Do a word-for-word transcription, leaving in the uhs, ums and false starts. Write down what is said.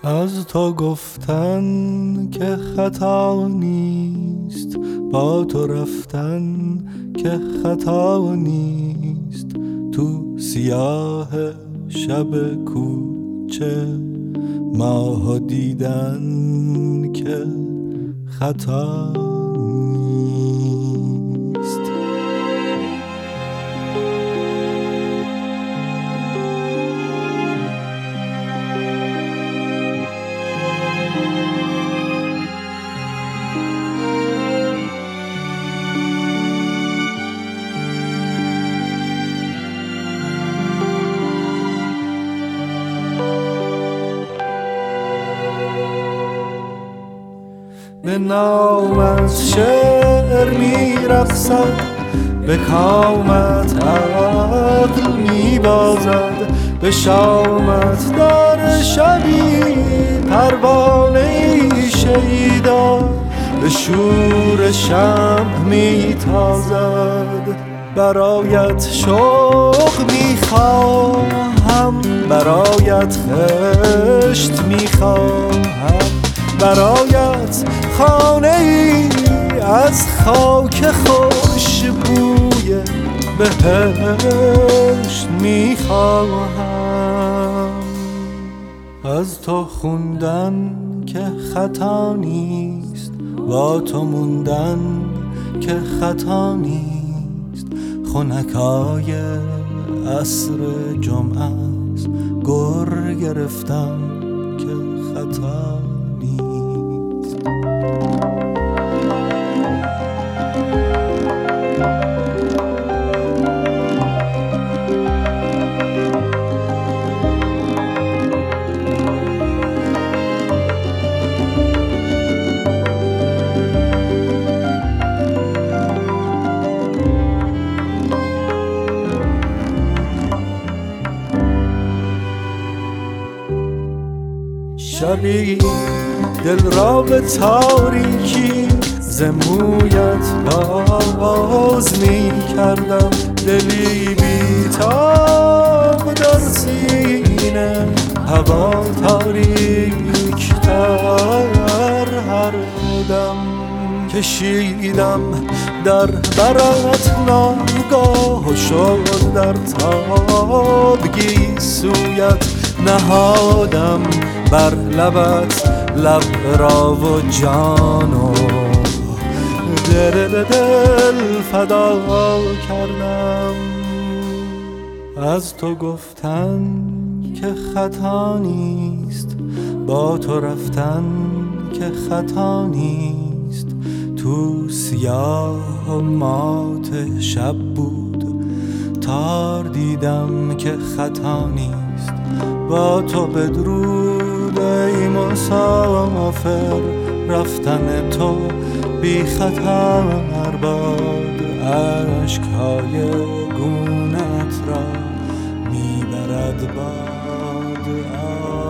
از تو گفتن که خطا نیست، با تو رفتن که خطا نیست، تو سیاه شب کوچه ماه دیدن که خطا نیست. به نام از شعر می رقصد، به کامت عقل می بازد، به شامت در شبی پروانه ای شیدا، به شور شمع می تازد. برایت شوق می خواهم، برایت خشت می خواهم، برایت خانه ای از خاک خوشبوی بهشت میخواهم. از تو خوندن که خطا نیست، با تو موندن که خطا نیست، خنکای عصر جمعه است، گر گرفتم که خطا نیست. شبی دل را به تاریکی ز مویت باز می کردم، دلی بی تاب در سینه، هوا تاریک تر هر دم. کشیدم در برت ناگاه و شد در تابگی سویت، نهادم بر لبت لب را و جان و دل دل فدا کردم. از تو گفتن که خطا نیست، با تو رفتن که خطا نیست، تو سیاه و مات شب بود تار دیدم که خطا نیست، با تو بدرود ای مسافر، رفتن تو بی خطر باد، اشکهای گونت را میبرد باد.